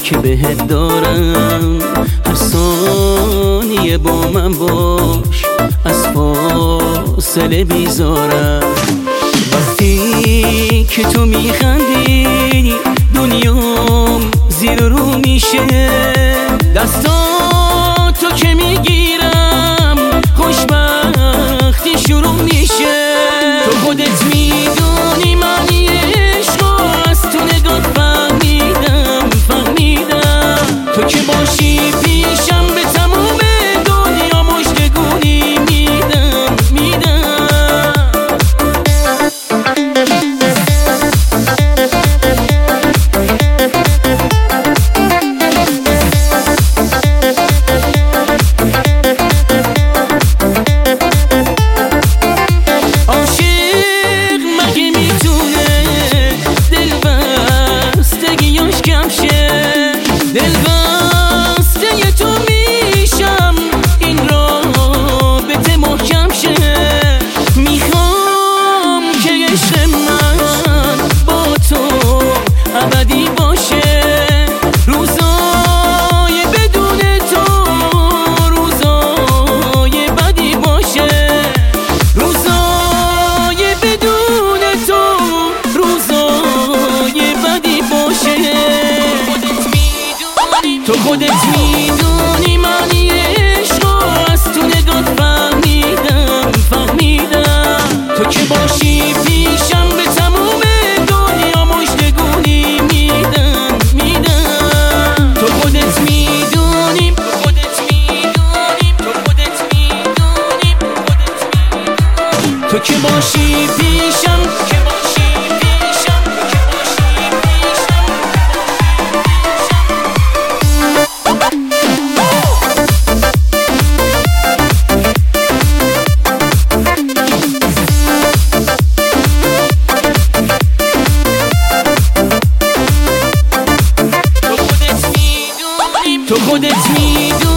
که بهت دارم. هر ثانیه با من باش، از فاصله بیزارم. وقتی که تو میخندی دنیام زیر رو میشه. دستاتو که میگیرم خوشبختی شروع میشه. تو خودت میدونی معنی عشق و از تو نگات فهمیدم. تو که باشی پیشم به تموم دنیا مژدگونی میدم. عاشق مگه میتونه دلبستگیاش کم شه؟ دلبسته تو میشم این رابطه محکم شه. میخوام که عشق من با تو ابدی باشه. روزای بدون تو روزای بدی باشه. روزای بدون تو روزای بدی باشه. تو خودت میدونی معنی عشق و از تو نگات فهمیدم. تو که باشی پیشم به تموم دنیا مژدگونی میدم. تو خودت میدونی تو که باشی پیشم. تو خودت میدونی